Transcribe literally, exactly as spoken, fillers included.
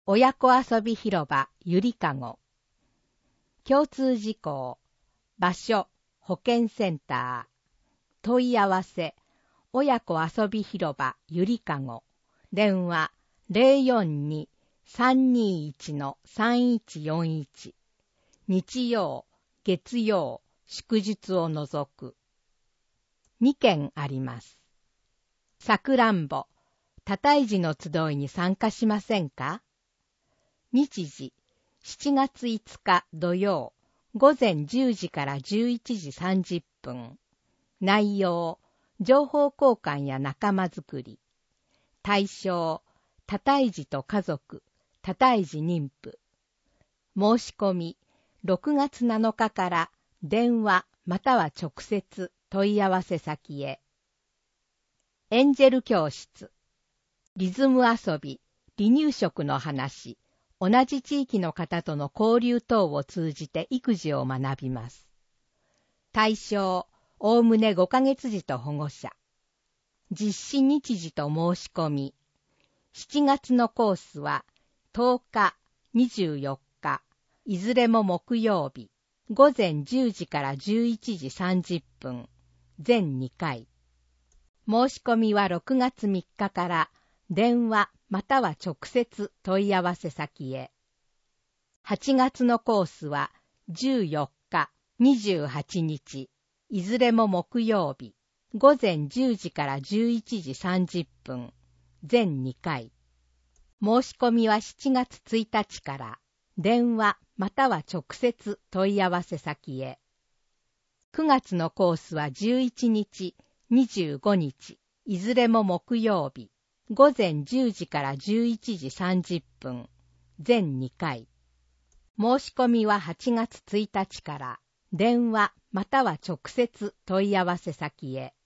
親子遊び広場ゆりかご。交通事項。場所、保健センター。問い合わせ、親子遊び広場ゆりかご。電話 ゼロよんに さんにいち さんいちよんいち。日曜、月曜、祝日を除く。にけんあります。さくらんぼ、多胎児の集いに参加しませんか？日時、しちがついつか土曜、ごぜんじゅうじからじゅういちじさんじゅっぷん。内容、情報交換や仲間づくり。対象、多胎児と家族、多胎児妊婦。申し込み、ろくがつなのかから電話または直接問い合わせ先へ。エンジェル教室。リズム遊び、離乳食の話、同じ地域の方との交流等を通じて育児を学びます。対象、おおむねごかげつ児と保護者。実施日時と申し込み。しちがつのコースはとおか、にじゅうよっか、いずれも木曜日、ごぜんじゅうじからじゅういちじさんじゅっぷん、全にかい。申し込みはろくがつみっかから電話または直接問い合わせ先へ。はちがつのコースはじゅうよっか、にじゅうはちにち、いずれも木曜日、ごぜんじゅうじからじゅういちじさんじゅっぷん、全にかい。申し込みはしちがつついたちから電話または直接問い合わせ先へ。くがつのコースはじゅういちにち、にじゅうごにち、いずれも木曜日、ごぜんじゅうじからじゅういちじさんじゅっぷん、全にかい。申し込みははちがつついたちから電話または直接問い合わせ先へ。